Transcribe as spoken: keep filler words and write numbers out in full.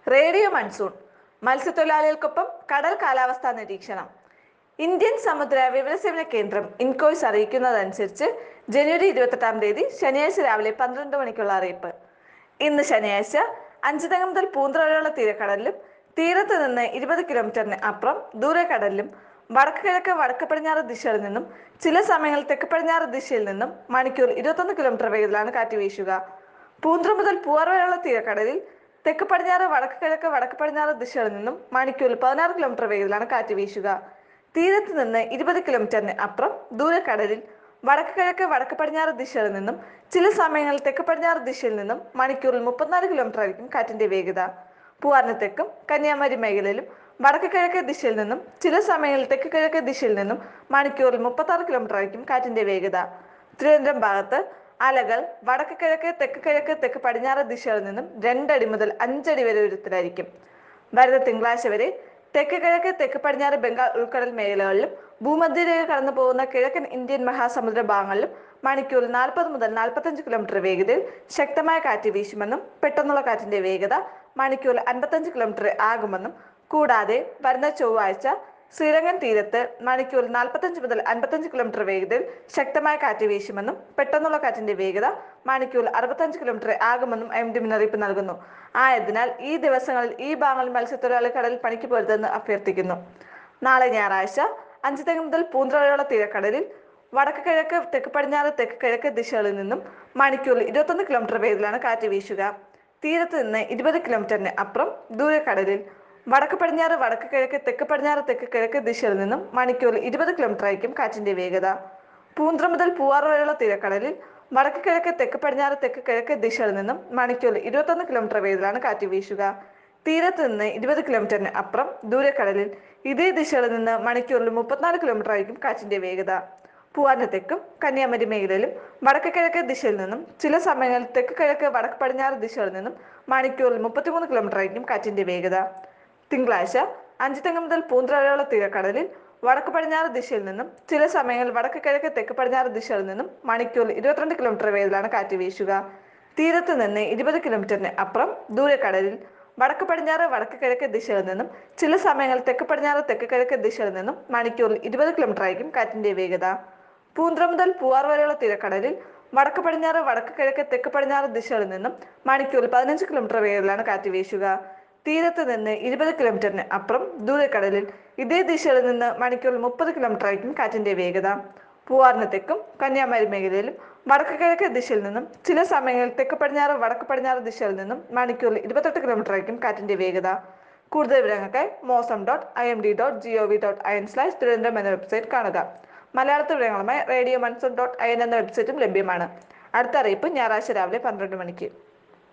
Radio monsoon മത്സ്യത്തൊഴിലാളികൾക്കൊപ്പം കടൽ കാലാവസ്ഥാ നിരീക്ഷണം. ഇന്ത്യൻ സമുദ്ര വിവരസേവന കേന്ദ്രം ഇൻകോയ്സ് അറിയിക്കുന്നതനുസരിച്ച് ജനുവരി ഇരുപത്തെട്ടാം തീയതി ശനിയാഴ്ച രാവിലെ പന്ത്രണ്ട് മണിക്കുള്ള അറിയിപ്പ്. ഇന്ന് ശനിയാഴ്ച അഞ്ചുതെങ്ങ് മുതൽ പൂന്തറ വരെയുള്ള തീരക്കടലിലും തീരത്ത് നിന്ന് ഇരുപത് കിലോമീറ്ററിന് അപ്പുറം ദൂരക്കടലിലും വടക്ക് കിഴക്ക് വടക്ക് പടിഞ്ഞാറ് ദിശയിൽ നിന്നും ചില സമയങ്ങളിൽ തെക്ക് പടിഞ്ഞാറ് ദിശയിൽ നിന്നും മണിക്കൂർ ഇരുപത്തൊന്ന് കിലോമീറ്റർ വേഗത്തിലാണ് കാറ്റ് വീശുക. പൂന്തറ മുതൽ പൂവാർ വരെയുള്ള തീരക്കടലിൽ തെക്ക് പടിഞ്ഞാറ് വടക്ക് കിഴക്ക് വടക്ക് പടിഞ്ഞാറ് ദിശയിൽ നിന്നും മണിക്കൂറിൽ പതിനാറ് കിലോമീറ്റർ വേഗത്തിലാണ് കാറ്റ് വീശുക. തീരത്ത് നിന്ന് ഇരുപത് കിലോമീറ്ററിന് അപ്പുറം ദൂരക്കടലിൽ വടക്ക് കിഴക്ക് വടക്ക് പടിഞ്ഞാറ് ദിശയിൽ നിന്നും ചില സമയങ്ങളിൽ തെക്ക് പടിഞ്ഞാറ് ദിശയിൽ നിന്നും മണിക്കൂറിൽ മുപ്പത്തിനാല് കിലോമീറ്റർ ആയിരിക്കും കാറ്റിന്റെ വേഗത. പൂവാറിന് തെക്കും കന്യാകുമാരി മേഖലയിലും വടക്ക് കിഴക്ക് ദിശയിൽ നിന്നും ചില സമയങ്ങളിൽ തെക്ക് കിഴക്ക് ദിശയിൽ നിന്നും മണിക്കൂറിൽ മുപ്പത്തി ആറ് കിലോമീറ്റർ ആയിരിക്കും കാറ്റിന്റെ വേഗത. തിരുവനന്തപുരം ഭാഗത്ത് അലകൾ വടക്ക് കിഴക്ക് തെക്ക് കിഴക്ക് തെക്ക് പടിഞ്ഞാറ് ദിശയിൽ നിന്നും രണ്ടടി മുതൽ അഞ്ചടി വരെ ഉയരത്തിലായിരിക്കും. വരുന്ന തിങ്കളാഴ്ച വരെ തെക്ക് കിഴക്ക് തെക്ക് പടിഞ്ഞാറ് ബംഗാൾ ഉൾക്കടൽ മേഖലകളിലും ഭൂമധ്യരേഖ കടന്നു പോകുന്ന കിഴക്കൻ ഇന്ത്യൻ മഹാസമുദ്ര ഭാഗങ്ങളിലും മണിക്കൂറിൽ നാൽപ്പത് മുതൽ നാൽപ്പത്തഞ്ച് കിലോമീറ്റർ വേഗതയിൽ ശക്തമായ കാറ്റ് വീശുമെന്നും പെട്ടെന്നുള്ള കാറ്റിന്റെ വേഗത മണിക്കൂറിൽ അൻപത്തഞ്ച് കിലോമീറ്റർ ആകുമെന്നും കൂടാതെ വരുന്ന ചൊവ്വാഴ്ച ശ്രീലങ്കൻ തീരത്ത് മണിക്കൂറിൽ നാൽപ്പത്തഞ്ച് മുതൽ അൻപത്തഞ്ച് കിലോമീറ്റർ വേഗതയിൽ ശക്തമായ കാറ്റ് വീശുമെന്നും പെട്ടെന്നുള്ള കാറ്റിന്റെ വേഗത മണിക്കൂറിൽ അറുപത്തഞ്ച് കിലോമീറ്റർ ആകുമെന്നും എം ഡി മുന്നറിയിപ്പ് നൽകുന്നു. ആയതിനാൽ ഈ ദിവസങ്ങളിൽ ഈ ഭാഗങ്ങളിൽ മത്സ്യത്തൊഴിലാളി കടലിൽ പണിക്ക് പോരുതെന്ന് അഭ്യർത്ഥിക്കുന്നു. നാളെ ഞായറാഴ്ച അഞ്ചുതെങ്ങ് മുതൽ പൂന്തറ വരെയുള്ള തീരക്കടലിൽ വടക്ക് കിഴക്ക് തെക്ക് പടിഞ്ഞാറ് തെക്ക് കിഴക്ക് ദിശകളിൽ നിന്നും മണിക്കൂറിൽ ഇരുപത്തൊന്ന് കിലോമീറ്റർ വേഗത്തിലാണ് കാറ്റ് വീശുക. തീരത്ത് നിന്ന് ഇരുപത് കിലോമീറ്ററിന് അപ്പുറം ദൂരക്കടലിൽ വടക്ക് പടിഞ്ഞാറ് വടക്ക് കിഴക്ക് തെക്ക് പടിഞ്ഞാറ് തെക്ക് കിഴക്ക് ദിശയിൽ നിന്നും മണിക്കൂറിൽ ഇരുപത് കിലോമീറ്റർ ആയിരിക്കും കാറ്റിന്റെ വേഗത. പൂന്തറ മുതൽ പൂവാർ വരെയുള്ള തീരക്കടലിൽ വടക്ക് കിഴക്ക് തെക്ക് പടിഞ്ഞാറ് തെക്ക് കിഴക്ക് ദിശയിൽ നിന്നും മണിക്കൂറിൽ ഇരുപത്തൊന്ന് കിലോമീറ്റർ വേഗത്തിലാണ് കാറ്റ് വീശുക. തീരത്ത് നിന്ന് ഇരുപത് കിലോമീറ്ററിന് അപ്പുറം ദൂരക്കടലിൽ ഇതേ ദിശയിൽ നിന്ന് മണിക്കൂറിൽ മുപ്പത്തിനാല് കിലോമീറ്റർ ആയിരിക്കും കാറ്റിന്റെ വേഗത. പൂവാറിന് തെക്കും കന്യാകുമാരി മേഖലയിലും വടക്ക് കിഴക്ക് ദിശയിൽ നിന്നും ചില സമയങ്ങളിൽ തെക്ക് കിഴക്ക് വടക്ക് പടിഞ്ഞാറ് ദിശയിൽ നിന്നും മണിക്കൂറിൽ മുപ്പത്തിമൂന്ന് കിലോമീറ്റർ ആയിരിക്കും കാറ്റിന്റെ വേഗത. തിങ്കളാഴ്ച അഞ്ചുതെങ്ങ് മുതൽ പൂന്തറ വരെയുള്ള തീരക്കടലിൽ വടക്ക് പടിഞ്ഞാറ് ദിശയിൽ നിന്നും ചില സമയങ്ങളിൽ വടക്ക് കിഴക്ക് തെക്ക് പടിഞ്ഞാറ് ദിശയിൽ നിന്നും മണിക്കൂറിൽ ഇരുപത്തിരണ്ട് കിലോമീറ്റർ വേഗത്തിലാണ് കാറ്റ് വീശുക. തീരത്ത് നിന്ന് ഇരുപത് കിലോമീറ്ററിന് അപ്പുറം ദൂരക്കടലിൽ വടക്ക് പടിഞ്ഞാറ് വടക്ക് കിഴക്ക് ദിശയിൽ നിന്നും ചില സമയങ്ങളിൽ തെക്ക് പടിഞ്ഞാറ് തെക്ക് കിഴക്ക് ദിശയിൽ നിന്നും മണിക്കൂറിൽ ഇരുപത് കിലോമീറ്റർ ആയിരിക്കും കാറ്റിന്റെ വേഗത. പൂന്തറ മുതൽ പൂവാർ വരെയുള്ള തീരക്കടലിൽ വടക്ക് പടിഞ്ഞാറ് വടക്ക് കിഴക്ക് തെക്ക് പടിഞ്ഞാറ് ദിശയിൽ നിന്നും മണിക്കൂറിൽ പതിനഞ്ച് കിലോമീറ്റർ വേഗത്തിലാണ് കാറ്റ് വീശുക. തീരത്ത് നിന്ന് ഇരുപത് കിലോമീറ്ററിന് അപ്പുറം ദൂരക്കടലിൽ ഇതേ ദിശയിൽ നിന്ന് മണിക്കൂറിൽ മുപ്പത് കിലോമീറ്റർ ആയിരിക്കും കാറ്റിന്റെ വേഗത. പൂവാറിന് തെക്കും കന്യാകുമാരി മേഖലയിലും വടക്ക് കിഴക്ക് ദിശയിൽ നിന്നും ചില സമയങ്ങളിൽ തെക്ക് പടിഞ്ഞാറ് വടക്ക് പടിഞ്ഞാറ് ദിശയിൽ നിന്നും മണിക്കൂറിൽ ഇരുപത്തെട്ട് കിലോമീറ്റർ ആയിരിക്കും കാറ്റിന്റെ വേഗത. കൂടുതൽ വിവരങ്ങൾക്കായി Mausam dot I M D dot G O V dot I N slash Thiruvananthapuram എന്ന വെബ്സൈറ്റ് കാണുക. മലയാളത്തിൽ വിവരങ്ങളുമായി radio monsoon dot I N എന്ന വെബ്സൈറ്റും ലഭ്യമാണ്. അടുത്ത അറിയിപ്പ് ഞായറാഴ്ച രാവിലെ പന്ത്രണ്ട് മണിക്ക്.